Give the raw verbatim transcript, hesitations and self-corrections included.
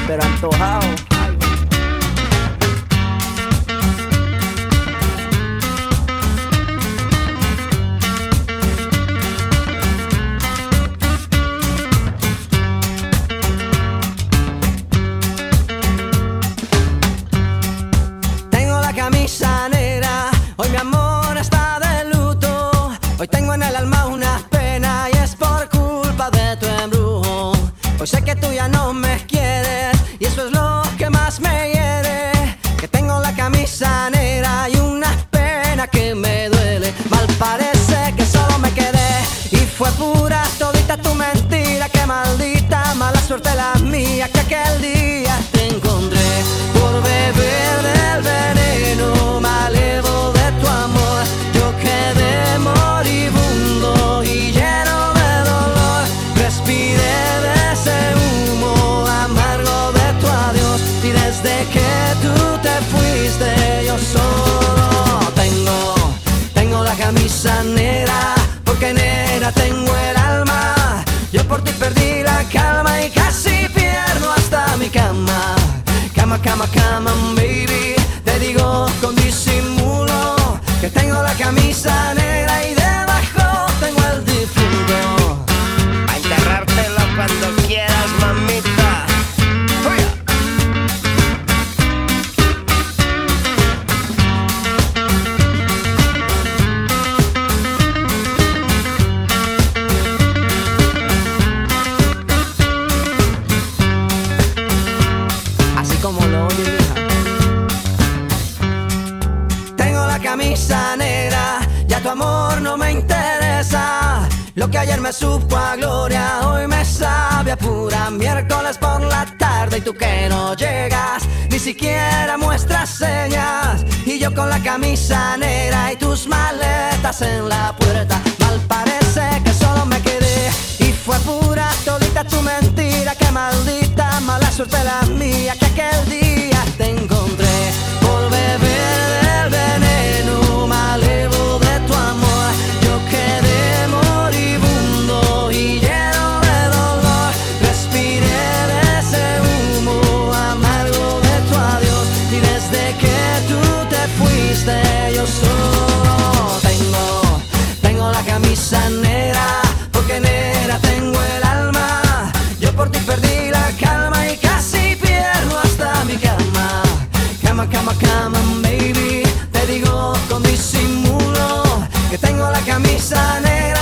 pero antojado. Tengo la camisa negra, hoy mi amor está de luto. Hoy tengo en el alma una pena y es por culpa de tu embrujo. Hoy sé que tú ya no me quieres y eso es lo que más me hiere. Que tengo la camisa negra y una pena que me duele. Mal parece que solo me quedé y fue pura todita tu mentira. Que maldita mala suerte la mía que aquel día te encontré por beber del veneno malevo de tu amor. Yo quedé moribundo y lleno de dolor. Respiré de ese humo amargo de tu adiós y desde que tú te fuiste yo solo tengo, tengo la camisa negra porque negra tengo el alma. Yo por ti perdí la calma y casi pierdo hasta mi cama. Cama, cama, cama, baby. Te digo con disimulo que tengo la camisa negra y debajo tengo el difunto. A enterrártelo cuando quieras, mamita. ¡Fuera! Así como lo oye, hija. Tengo la camisa negra, ya tu amor no me interesa. Lo que ayer me supo a gloria, hoy me sabe a pura miércoles por la tarde. Y tú que no llegas, ni siquiera muestras señas. Y yo con la camisa negra y tus maletas en la puerta. Mal parece que solo me quedé y fue pura todita tu mentira. Que maldita mala suerte la mía que aquel día te encontré por beber del veneno malevo de tu amor. Yo quedé moribundo y lleno de dolor. Respiré de ese humo amargo de tu adiós y desde que tú te fuiste yo solo tengo, tengo la camisa negra porque negra tengo el alma. Yo por ti perdí la calma y casi pierdo hasta mi cama. Cama, cama, cama, baby. Te digo con disimulo que tengo la camisa negra